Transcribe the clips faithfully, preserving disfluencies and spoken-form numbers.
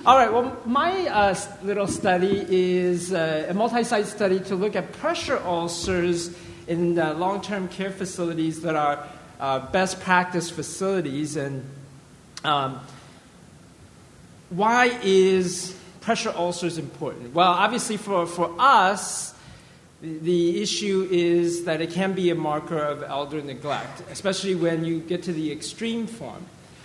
All right, well, my uh, little study is uh, a multi-site study to look at pressure ulcers in uh, long-term care facilities that are uh, best practice facilities. And um, why is pressure ulcers important? Well, obviously for, for us, the, the issue is that it can be a marker of elder neglect, especially when you get to the extreme form.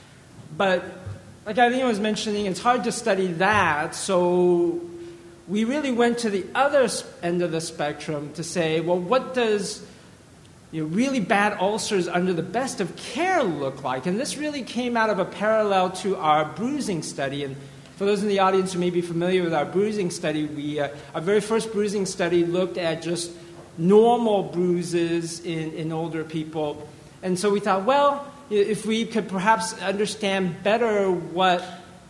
But like I think I was mentioning, it's hard to study that, so we really went to the other end of the spectrum to say, well, what does you know, really bad ulcers under the best of care look like? And this really came out of a parallel to our bruising study. And for those in the audience who may be familiar with our bruising study, we uh, our very first bruising study looked at just normal bruises in, in older people. And so we thought, well, if we could perhaps understand better what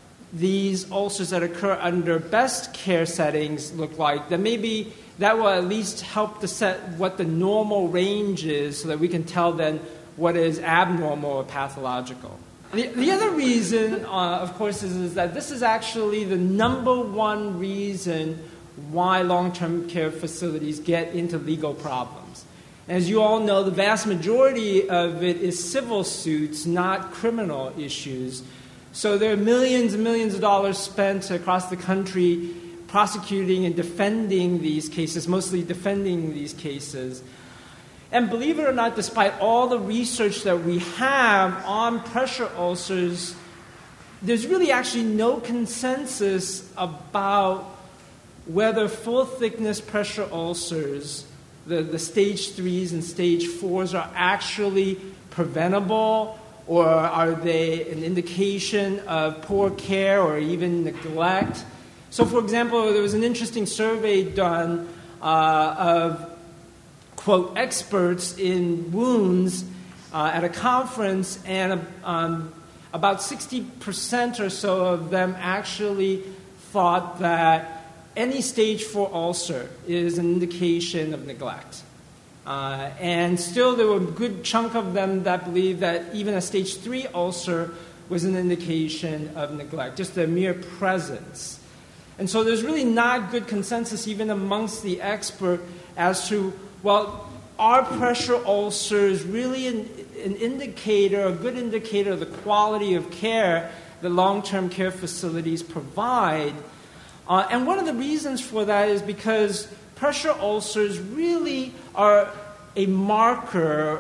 these ulcers that occur under best care settings look like, then maybe that will at least help to set what the normal range is so that we can tell then what is abnormal or pathological. The, the other reason, uh, of course, is, is that this is actually the number one reason why long-term care facilities get into legal problems. As you all know, the vast majority of it is civil suits, not criminal issues. So there are millions and millions of dollars spent across the country prosecuting and defending these cases, mostly defending these cases. And believe it or not, despite all the research that we have on pressure ulcers, there's really actually no consensus about whether full-thickness pressure ulcers, The, the stage threes and stage fours, are actually preventable, or are they an indication of poor care or even neglect? So, for example, there was an interesting survey done uh, of, quote, experts in wounds uh, at a conference, and um, about sixty percent or so of them actually thought that any stage four ulcer is an indication of neglect. Uh, and still there were a good chunk of them that believed that even a stage three ulcer was an indication of neglect, just a mere presence. And so there's really not good consensus even amongst the expert as to, well, are pressure ulcers really an, an indicator, a good indicator of the quality of care that long-term care facilities provide? Uh, and one of the reasons for that is because pressure ulcers really are a marker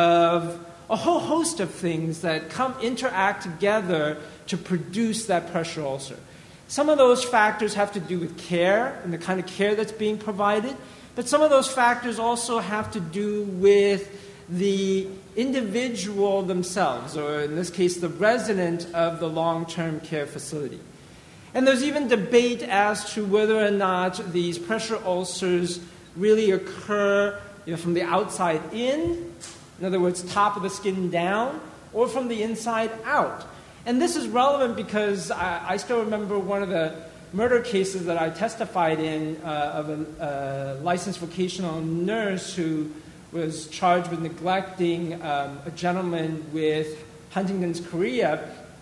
of a whole host of things that come interact together to produce that pressure ulcer. Some of those factors have to do with care and the kind of care that's being provided, but some of those factors also have to do with the individual themselves, or in this case, the resident of the long-term care facility. And there's even debate as to whether or not these pressure ulcers really occur you know, from the outside in, in other words, top of the skin down, or from the inside out. And this is relevant because I, I still remember one of the murder cases that I testified in uh, of a, a licensed vocational nurse who was charged with neglecting um, a gentleman with Huntington's chorea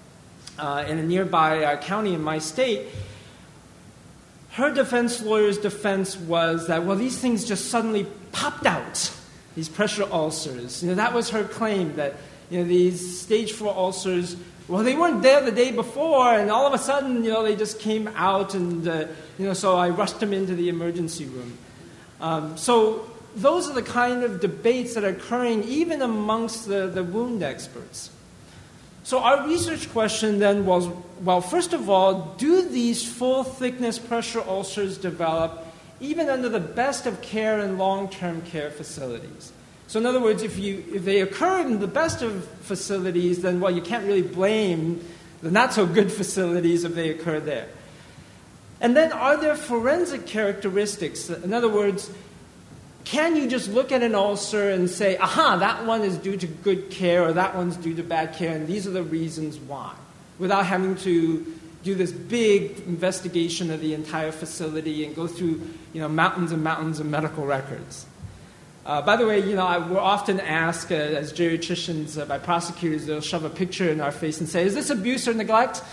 Uh, in a nearby uh, county in my state. Her defense lawyer's defense was that, well, these things just suddenly popped out, these pressure ulcers. You know, that was her claim, that you know, these stage four ulcers, well, they weren't there the day before, and all of a sudden, you know, they just came out, and uh, you know, so I rushed them into the emergency room. Um, so those are the kind of debates that are occurring even amongst the, the wound experts. So our research question then was, well, first of all, do these full-thickness pressure ulcers develop even under the best of care in long-term care facilities? So in other words, if, you, if they occur in the best of facilities, then, well, you can't really blame the not-so-good facilities if they occur there. And then are there forensic characteristics? In other words, can you just look at an ulcer and say, aha, that one is due to good care or that one's due to bad care, and these are the reasons why, without having to do this big investigation of the entire facility and go through you know, mountains and mountains of medical records? Uh, by the way, you know, I, we're often asked uh, as geriatricians uh, by prosecutors, they'll shove a picture in our face and say, is this abuse or neglect?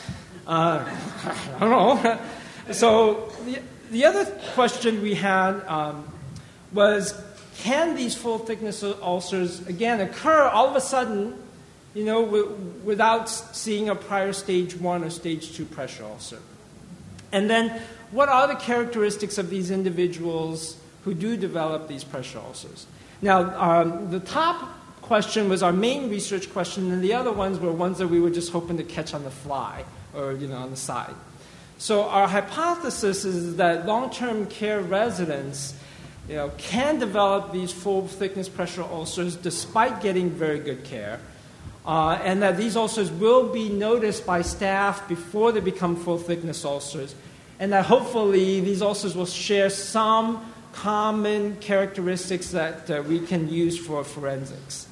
Uh, I don't know. So the, the other question we had um, was, can these full-thickness ulcers, again, occur all of a sudden, you know, w- without seeing a prior stage one or stage two pressure ulcer? And then, what are the characteristics of these individuals who do develop these pressure ulcers? Now, um, the top question was our main research question, and the other ones were ones that we were just hoping to catch on the fly or, you know, on the side. So our hypothesis is that long-term care residents, you know, can develop these full-thickness pressure ulcers despite getting very good care, uh, and that these ulcers will be noticed by staff before they become full-thickness ulcers, and that hopefully these ulcers will share some common characteristics that uh, we can use for forensics.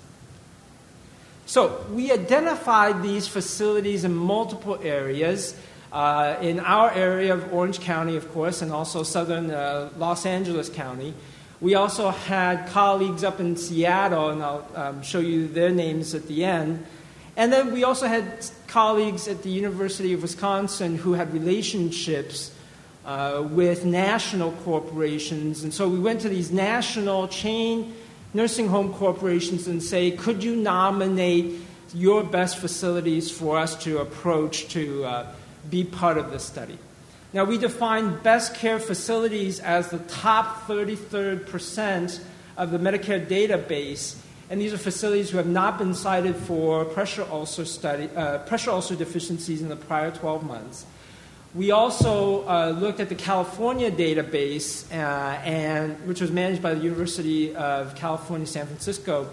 So we identified these facilities in multiple areas. Uh, in our area of Orange County, of course, and also southern uh, Los Angeles County. We also had colleagues up in Seattle, and I'll um, show you their names at the end. And then we also had colleagues at the University of Wisconsin who had relationships uh, with national corporations. And so we went to these national chain nursing home corporations and say, could you nominate your best facilities for us to approach to uh, be part of this study? Now, we define best care facilities as the top thirty-third percent of the Medicare database, and these are facilities who have not been cited for pressure ulcer study, uh, pressure ulcer deficiencies in the prior twelve months. We also uh, looked at the California database, uh, and which was managed by the University of California, San Francisco,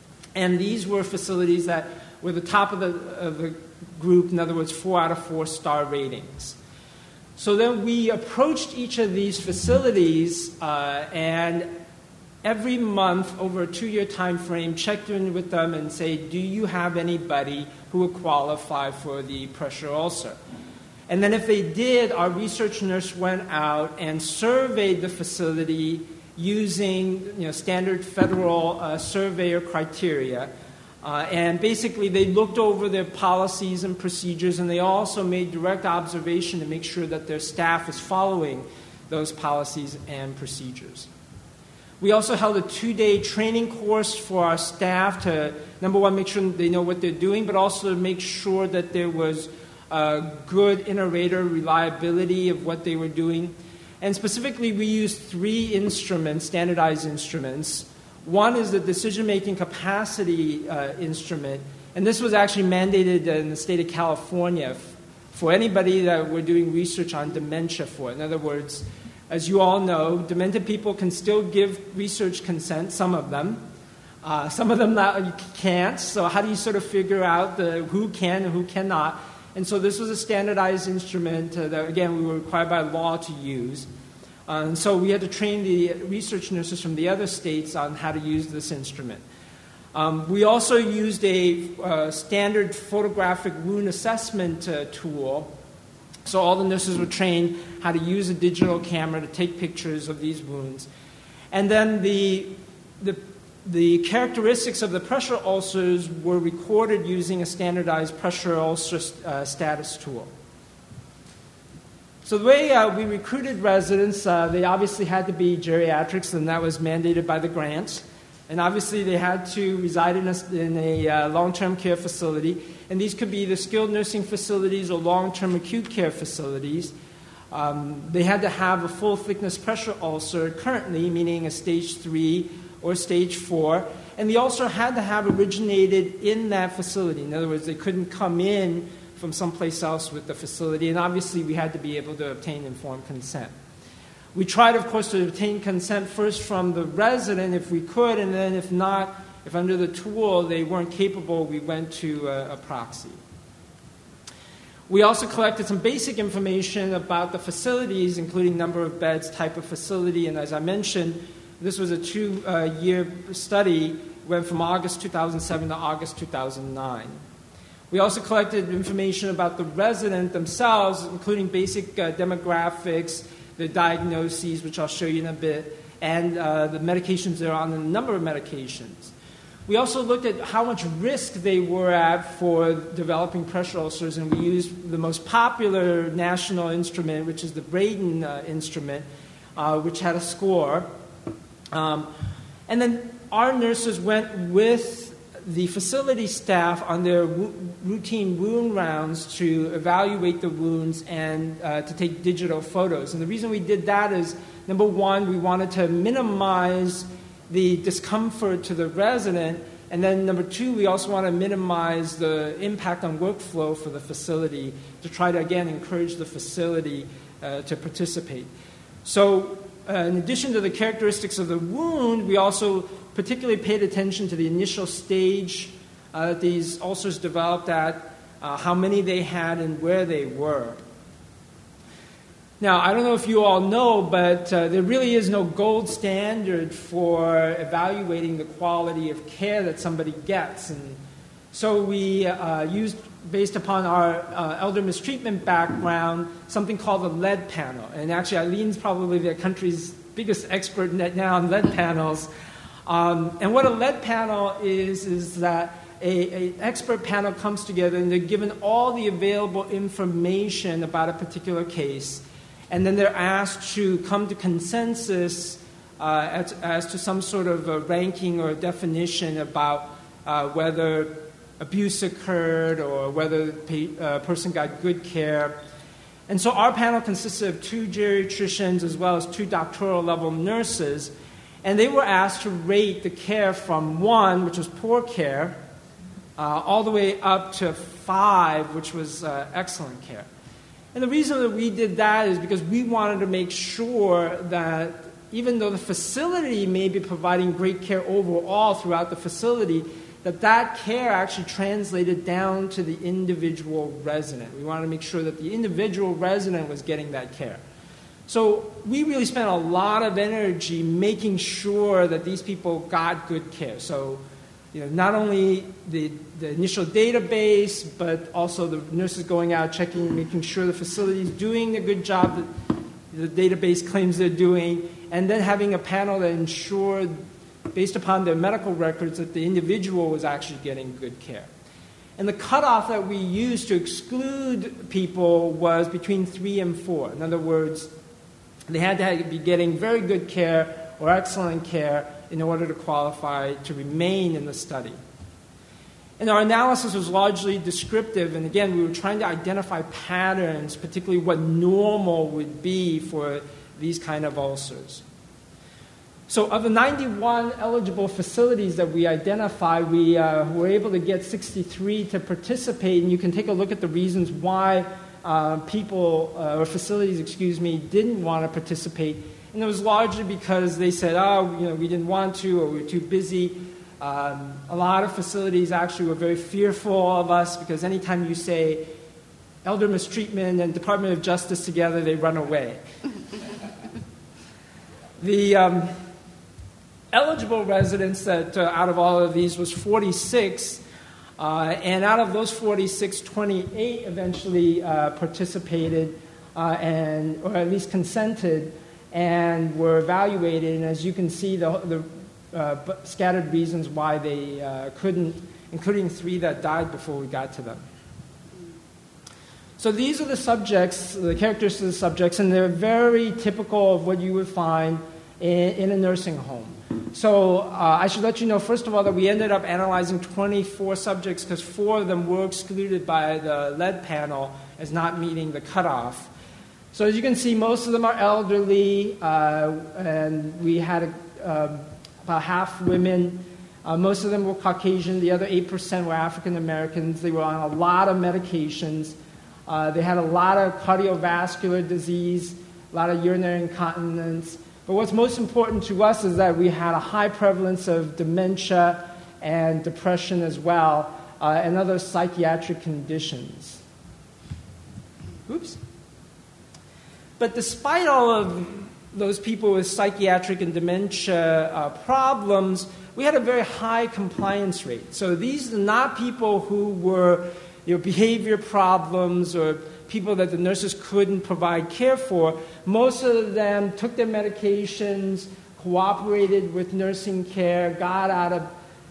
and these were facilities that were the top of the, of the group, in other words, four out of four star ratings. So then we approached each of these facilities uh, and every month over a two-year time frame checked in with them and say, do you have anybody who would qualify for the pressure ulcer? And then if they did, our research nurse went out and surveyed the facility using, you know, standard federal uh, surveyor criteria. Uh, and basically, they looked over their policies and procedures, and they also made direct observation to make sure that their staff is following those policies and procedures. We also held a two-day training course for our staff to, number one, make sure they know what they're doing, but also to make sure that there was uh, good inter-rater reliability of what they were doing. And specifically, we used three instruments, standardized instruments. One is the decision-making capacity uh, instrument, and this was actually mandated in the state of California f- for anybody that we're doing research on dementia for. In other words, as you all know, demented people can still give research consent, some of them. Uh, some of them not, can't, so how do you sort of figure out the, who can and who cannot? And so this was a standardized instrument uh, that, again, we were required by law to use. Uh, and so we had to train the research nurses from the other states on how to use this instrument. Um, we also used a uh, standard photographic wound assessment uh, tool. So all the nurses were trained how to use a digital camera to take pictures of these wounds. And then the, the, the characteristics of the pressure ulcers were recorded using a standardized pressure ulcer uh, status tool. So the way uh, we recruited residents, uh, they obviously had to be geriatrics, and that was mandated by the grant. And obviously they had to reside in a, in a uh, long-term care facility. And these could be the skilled nursing facilities or long-term acute care facilities. Um, they had to have a full-thickness pressure ulcer currently, meaning a stage three or stage four. And the ulcer had to have originated in that facility. In other words, they couldn't come in from someplace else with the facility, and obviously we had to be able to obtain informed consent. We tried, of course, to obtain consent first from the resident if we could, and then if not, if under the tool they weren't capable, we went to a, a proxy. We also collected some basic information about the facilities, including number of beds, type of facility, and as I mentioned, this was a two-year uh, study, went from August two thousand seven to August two thousand nine. We also collected information about the resident themselves, including basic uh, demographics, the diagnoses, which I'll show you in a bit, and uh, the medications they're on, and the number of medications. We also looked at how much risk they were at for developing pressure ulcers, and we used the most popular national instrument, which is the Braden uh, instrument, uh, which had a score. Um, and then our nurses went with the facility staff on their w- routine wound rounds to evaluate the wounds and uh, to take digital photos. And the reason we did that is, number one, we wanted to minimize the discomfort to the resident, and then number two, we also want to minimize the impact on workflow for the facility to try to, again, encourage the facility uh, to participate. So uh, in addition to the characteristics of the wound, we also particularly paid attention to the initial stage uh, that these ulcers developed at, uh, how many they had, and where they were. Now, I don't know if you all know, but uh, there really is no gold standard for evaluating the quality of care that somebody gets. And so we uh, used, based upon our uh, elder mistreatment background, something called the lead panel. And actually, Eileen's probably the country's biggest expert now on lead panels. Um, and what a lead panel is, is that an expert panel comes together and they're given all the available information about a particular case. And then they're asked to come to consensus uh, as, as to some sort of a ranking or a definition about uh, whether abuse occurred or whether the uh, person got good care. And so our panel consisted of two geriatricians as well as two doctoral level nurses. And they were asked to rate the care from one, which was poor care, uh, all the way up to five, which was uh, excellent care. And the reason that we did that is because we wanted to make sure that even though the facility may be providing great care overall throughout the facility, that that care actually translated down to the individual resident. We wanted to make sure that the individual resident was getting that care. So we really spent a lot of energy making sure that these people got good care. So, you know, not only the, the initial database, but also the nurses going out, checking, making sure the facility is doing a good job that the database claims they're doing, and then having a panel that ensured, based upon their medical records, that the individual was actually getting good care. And the cutoff that we used to exclude people was between three and four. In other words, they had to be getting very good care or excellent care in order to qualify to remain in the study. And our analysis was largely descriptive, and again, we were trying to identify patterns, particularly what normal would be for these kind of ulcers. So of the ninety-one eligible facilities that we identified, we uh, were able to get sixty-three to participate, and you can take a look at the reasons why uh, people, uh, or facilities, excuse me, didn't want to participate. And it was largely because they said, oh, you know, we didn't want to, or we were too busy. Um, a lot of facilities actually were very fearful of us because anytime you say elder mistreatment and Department of Justice together, they run away. The um, eligible residents that uh, out of all of these was forty-six, uh, and out of those forty-six, twenty-eight eventually uh, participated uh, and, or at least consented, and were evaluated. And as you can see, the, the uh, scattered reasons why they uh, couldn't, including three that died before we got to them. So these are the subjects, the characteristics of the subjects, and they're very typical of what you would find in, in a nursing home. So uh, I should let you know, first of all, that we ended up analyzing twenty-four subjects because four of them were excluded by the lead panel as not meeting the cutoff. So as you can see, most of them are elderly, uh, and we had uh, about half women. Uh, most of them were Caucasian. The other eight percent were African Americans. They were on a lot of medications. Uh, they had a lot of cardiovascular disease, a lot of urinary incontinence. But what's most important to us is that we had a high prevalence of dementia and depression as well, uh, and other psychiatric conditions. Oops. But despite all of those people with psychiatric and dementia uh, problems, we had a very high compliance rate. So these are not people who were, you know, behavior problems or people that the nurses couldn't provide care for. Most of them took their medications, cooperated with nursing care, got out of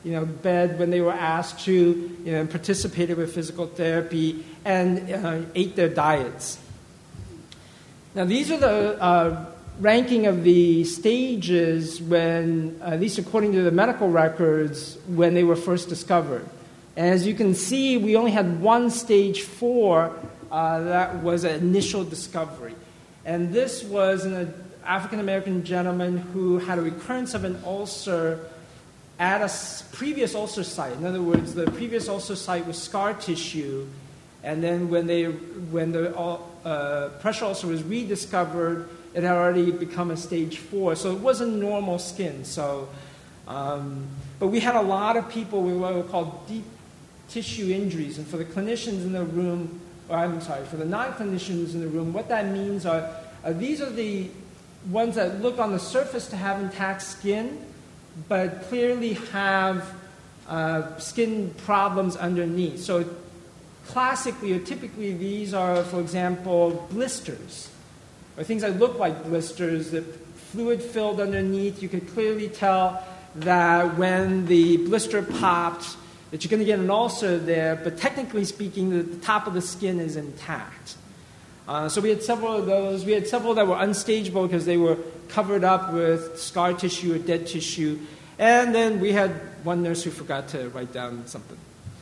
you know, bed when they were asked to, you know, participated with physical therapy, and uh, ate their diets. Now, these are the uh, ranking of the stages when, at least according to the medical records, when they were first discovered. And as you can see, we only had one stage four uh, that was an initial discovery. And this was an African-American gentleman who had a recurrence of an ulcer at a previous ulcer site. In other words, the previous ulcer site was scar tissue, and then when, they, when the uh, pressure ulcer was rediscovered, it had already become a stage four. So it wasn't normal skin. So, um, but we had a lot of people with what were called deep tissue injuries. And for the clinicians in the room, or I'm sorry, for the non-clinicians in the room, what that means are, uh, these are the ones that look on the surface to have intact skin, but clearly have uh, skin problems underneath. So classically or typically these are, for example, blisters, or things that look like blisters, that fluid filled underneath. You can clearly tell that when the blister popped, that you're going to get an ulcer there, but technically speaking, the, the top of the skin is intact. Uh, so we had several of those. We had several that were unstageable because they were covered up with scar tissue or dead tissue. And then we had one nurse who forgot to write down something.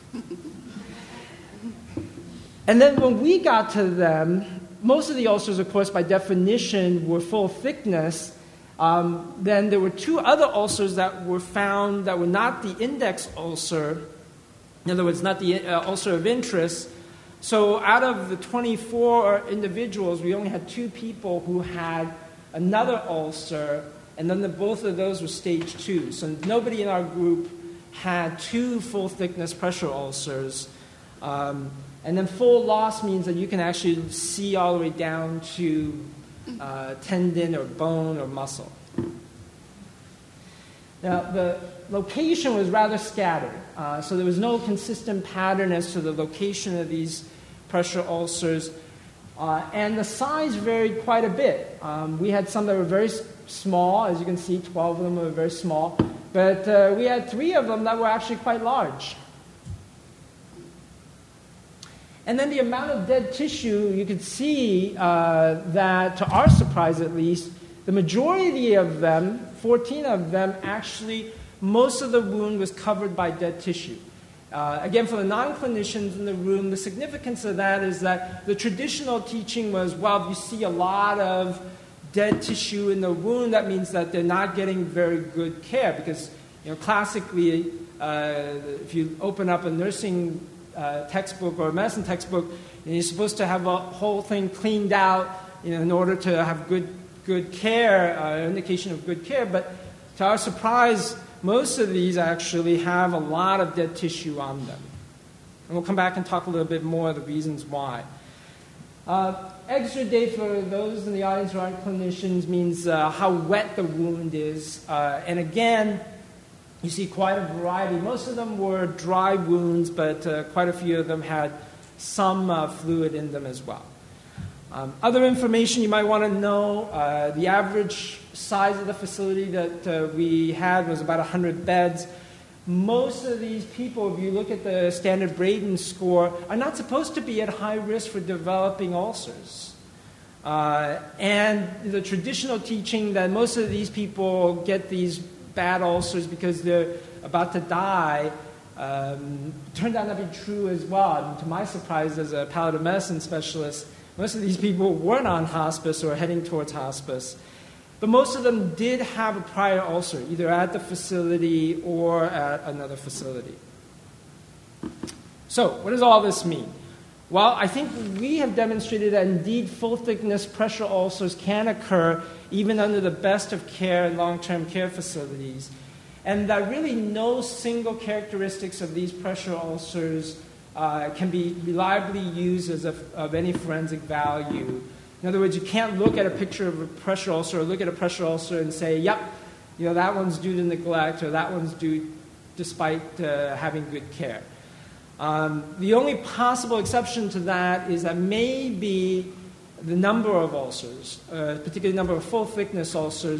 And then when we got to them, most of the ulcers, of course, by definition, were full thickness. Um, then there were two other ulcers that were found that were not the index ulcer. In other words, not the uh, ulcer of interest. So out of the twenty-four individuals, we only had two people who had another ulcer, and then the, both of those were stage two. So nobody in our group had two full-thickness pressure ulcers. Um, and then full loss means that you can actually see all the way down to uh, tendon or bone or muscle. Now, the location was rather scattered, uh, so there was no consistent pattern as to the location of these pressure ulcers, uh, and the size varied quite a bit. Um, we had some that were very s- small, as you can see, twelve of them were very small, but uh, we had three of them that were actually quite large. And then the amount of dead tissue, you could see uh, that, to our surprise at least, the majority of them, fourteen of them, actually, most of the wound was covered by dead tissue. Uh, again, for the non-clinicians in the room, the significance of that is that the traditional teaching was, well, if you see a lot of dead tissue in the wound, that means that they're not getting very good care. Because, you know, classically, uh, if you open up a nursing uh, textbook or a medicine textbook, and you're supposed to have a whole thing cleaned out, you know, in order to have good good care, uh, indication of good care. But to our surprise, most of these actually have a lot of dead tissue on them. And we'll come back and talk a little bit more of the reasons why. Uh, exudate, for those in the audience who aren't clinicians, means uh, how wet the wound is. Uh, and again, you see quite a variety. Most of them were dry wounds, but uh, quite a few of them had some uh, fluid in them as well. Um, other information you might want to know, uh, the average size of the facility that uh, we had was about one hundred beds. Most of these people, if you look at the standard Braden score, are not supposed to be at high risk for developing ulcers. Uh, and the traditional teaching that most of these people get these bad ulcers because they're about to die um, turned out to be true as well. And to my surprise, as a palliative medicine specialist, most of these people weren't on hospice or heading towards hospice. But most of them did have a prior ulcer, either at the facility or at another facility. So, what does all this mean? Well, I think we have demonstrated that indeed full-thickness pressure ulcers can occur even under the best of care in long-term care facilities, and that really no single characteristics of these pressure ulcers uh, can be reliably used as a, of any forensic value. In other words, you can't look at a picture of a pressure ulcer or look at a pressure ulcer and say, yep, you know, that one's due to neglect or that one's due despite uh, having good care. Um, the only possible exception to that is that maybe the number of ulcers, uh, particularly the number of full-thickness ulcers,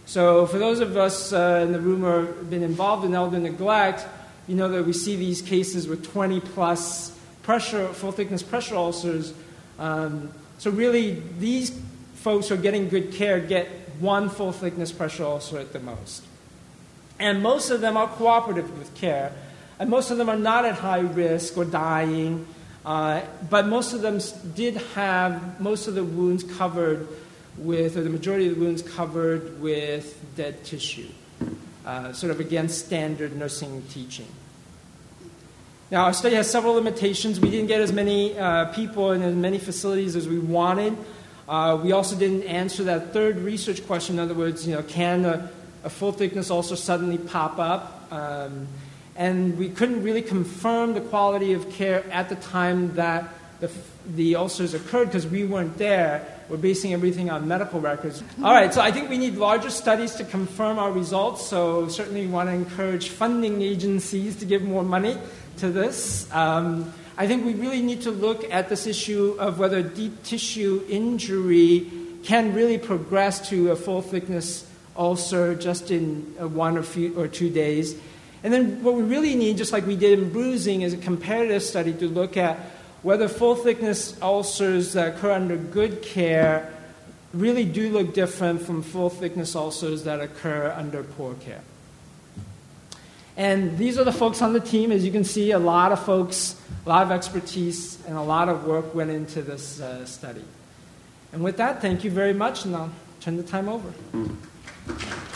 So for those of us uh, in the room who have been involved in elder neglect, you know that we see these cases with twenty plus pressure, full-thickness pressure ulcers. Um, so really, these folks who are getting good care get one full-thickness pressure ulcer at the most. And most of them are cooperative with care, and most of them are not at high risk or dying, uh, but most of them did have most of the wounds covered with, or the majority of the wounds covered with dead tissue, uh, sort of against standard nursing teaching. Now, our study has several limitations. We didn't get as many uh, people in as many facilities as we wanted. Uh, we also didn't answer that third research question. In other words, you know, can a, a full-thickness ulcer suddenly pop up? Um, and we couldn't really confirm the quality of care at the time that the, the ulcers occurred because we weren't there. We're basing everything on medical records. All right, so I think we need larger studies to confirm our results, so certainly we want to encourage funding agencies to give more money to this. Um, I think we really need to look at this issue of whether deep tissue injury can really progress to a full-thickness ulcer just in uh, one or, few, or two days. And then what we really need, just like we did in bruising, is a comparative study to look at whether full-thickness ulcers that occur under good care really do look different from full-thickness ulcers that occur under poor care. And these are the folks on the team. As you can see, a lot of folks, a lot of expertise, and a lot of work went into this uh, study. And with that, thank you very much, and I'll turn the time over.